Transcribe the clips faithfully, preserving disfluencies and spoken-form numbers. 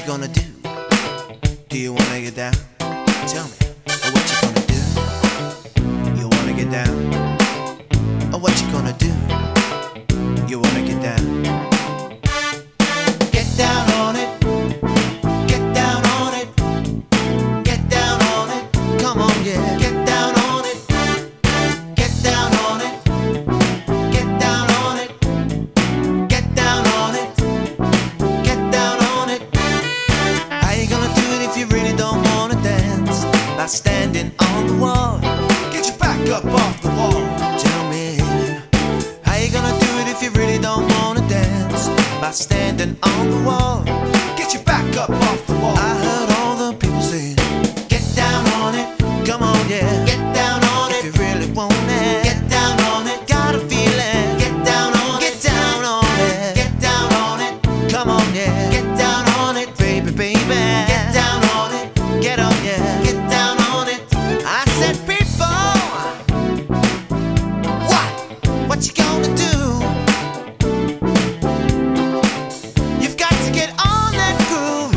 you gonna do? Do you wanna get down? Tell me, oh, what you gonna do? You wanna get down? Oh, what you gonna do? You wanna get down? Get down on it. Get down on it. Get down on it. Come on, yeah. Get down on it. Get down on it. Get down on it. Get down on it. Get down on it. How you gonna do it if you really don't wanna dance? By standing on the wall. Get your back up off the wall. Tell me, how you gonna do it if you really don't wanna dance? By standing on the wall. Get your back up off the wall. I heard all the people saying, get down on it. Come on, yeah. Get down on it. If you really want it. Get down on it. Got a feeling. Get down on it. Get down on it. Get down on it. Come on, yeah. Get down on it, baby, baby. Get down on it. Get on, yeah. Get down on it. I said, people, what? What you gonna do? You've got to get on that groove.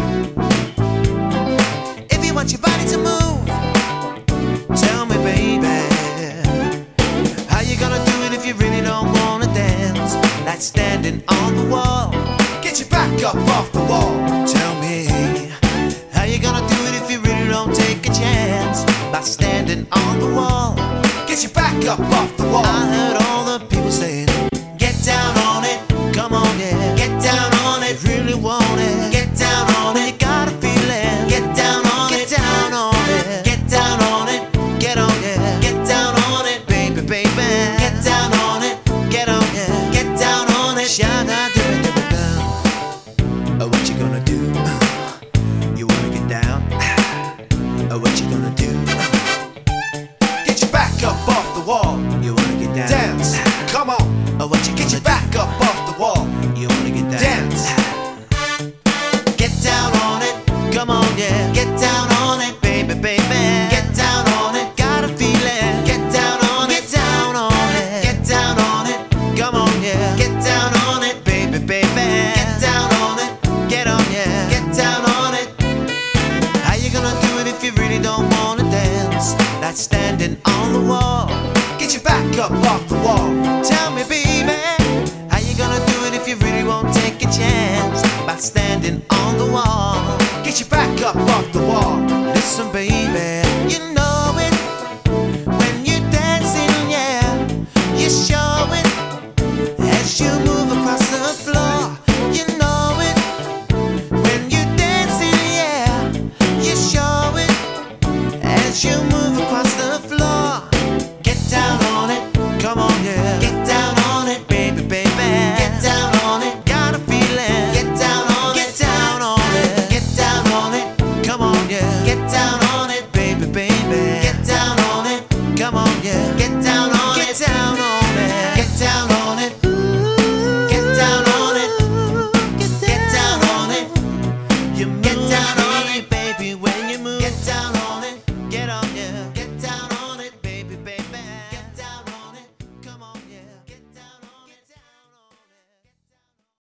If you want your body to move, tell me, baby, how you gonna do it if you really don't wanna dance? Like standing on the wall. Get your back up off the wall. Tell me, how you gonna do it if you really don't take a chance? By standing on the wall. Get your back up off the wall. I heard all the people saying, get down on it. Come on, yeah. Get down on it. You really want it. Get down on it. Got a feeling. Get down on it. Get down on it. Get down on it. Get on, yeah. Get down on it, baby, baby. Get down on it. Get on, yeah. Get down on it. Shana, do it, do it down. Oh, what you gonna do? You wanna get down? Oh, what you gonna do? Get your back up off the wall. You wanna get down? Dance. Come on. Oh, what you get your back up off the wall. You wanna get down? Dance. Get down on it. Come on, yeah. Get down on it, baby, baby. Get down on it. Got a feeling. Get down on it. Get down on it. Get down on it. Come on, yeah. Get down on it, baby, baby. Get down on it. Get on, yeah. Get down on it. How you gonna do it if you really don't wanna dance? Like standing on